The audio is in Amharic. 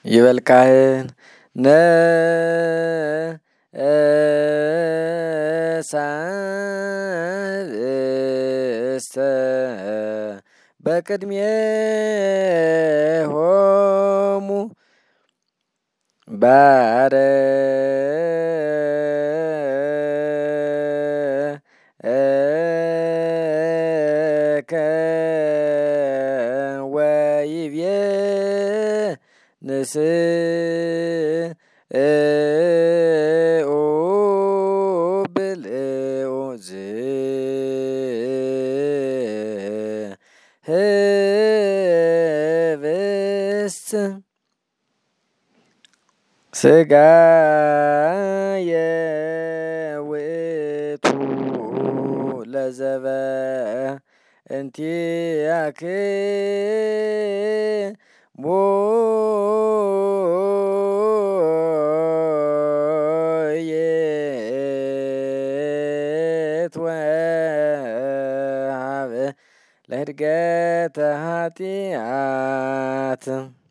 ይበል ካህን ነሳብእስተ በቅድሜሆሙ ባረከ ወይቤ ንስኡ ብልዑ ዝህብስት ሥጋየ ውእቱ ለዘበእንቲአክሙ ይትወሀብ ለህድገተ ኃጢአት